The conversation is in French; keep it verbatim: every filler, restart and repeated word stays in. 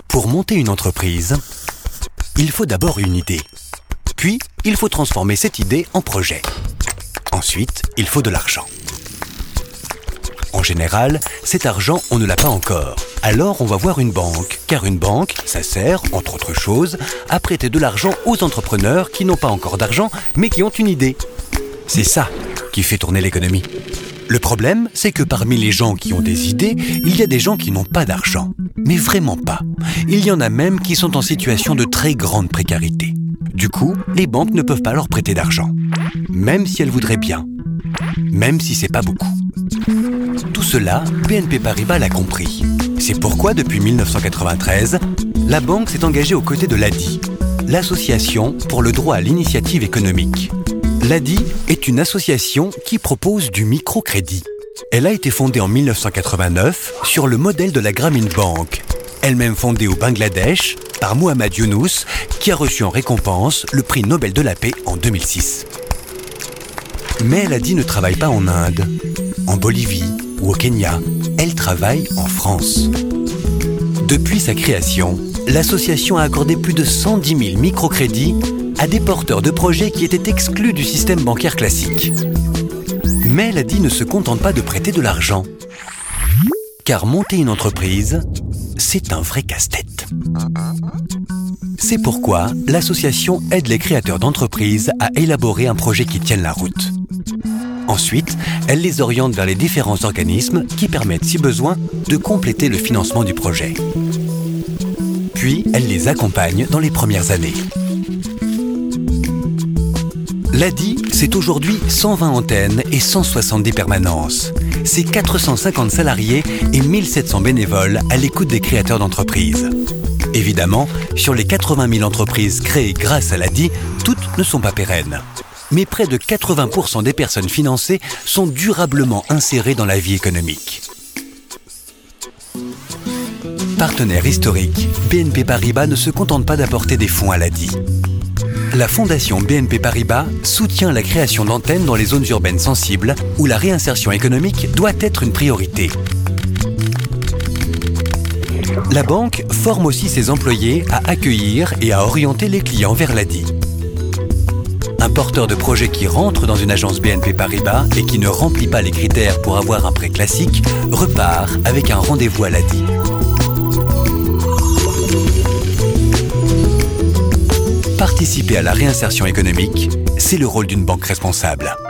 Pour monter une entreprise, il faut d'abord une idée. Puis, il faut transformer cette idée en projet. Ensuite, il faut de l'argent. En général, cet argent, on ne l'a pas encore. Alors, on va voir une banque, car une banque, ça sert, entre autres choses, à prêter de l'argent aux entrepreneurs qui n'ont pas encore d'argent, mais qui ont une idée. C'est ça qui fait tourner l'économie. Le problème, c'est que parmi les gens qui ont des idées, il y a des gens qui n'ont pas d'argent. Mais vraiment pas. Il y en a même qui sont en situation de très grande précarité. Du coup, les banques ne peuvent pas leur prêter d'argent. Même si elles voudraient bien. Même si c'est pas beaucoup. Tout cela, B N P Paribas l'a compris. C'est pourquoi, depuis mille neuf cent quatre-vingt-treize, la banque s'est engagée aux côtés de l'A D I, l'Association pour le droit à l'initiative économique. L'A D I est une association qui propose du microcrédit. Elle a été fondée en mille neuf cent quatre-vingt-neuf sur le modèle de la Grameen Bank, elle-même fondée au Bangladesh par Muhammad Yunus, qui a reçu en récompense le prix Nobel de la paix en deux mille six. Mais l'A D I ne travaille pas en Inde, en Bolivie ou au Kenya. Elle travaille en France. Depuis sa création, l'association a accordé plus de cent dix mille microcrédits à des porteurs de projets qui étaient exclus du système bancaire classique. Mais l'A D I ne se contente pas de prêter de l'argent. Car monter une entreprise, c'est un vrai casse-tête. C'est pourquoi l'association aide les créateurs d'entreprises à élaborer un projet qui tienne la route. Ensuite, elle les oriente vers les différents organismes qui permettent, si besoin, de compléter le financement du projet. Puis, elle les accompagne dans les premières années. L'A D I, c'est aujourd'hui cent vingt antennes et cent soixante-dix permanences. C'est quatre cent cinquante salariés et mille sept cents bénévoles à l'écoute des créateurs d'entreprises. Évidemment, sur les quatre-vingt mille entreprises créées grâce à l'A D I, toutes ne sont pas pérennes. Mais près de quatre-vingts pour cent des personnes financées sont durablement insérées dans la vie économique. Partenaire historique, B N P Paribas ne se contente pas d'apporter des fonds à l'A D I. La fondation B N P Paribas soutient la création d'antennes dans les zones urbaines sensibles où la réinsertion économique doit être une priorité. La banque forme aussi ses employés à accueillir et à orienter les clients vers l'A D I. Un porteur de projet qui rentre dans une agence B N P Paribas et qui ne remplit pas les critères pour avoir un prêt classique repart avec un rendez-vous à l'A D I. Participer à la réinsertion économique, c'est le rôle d'une banque responsable.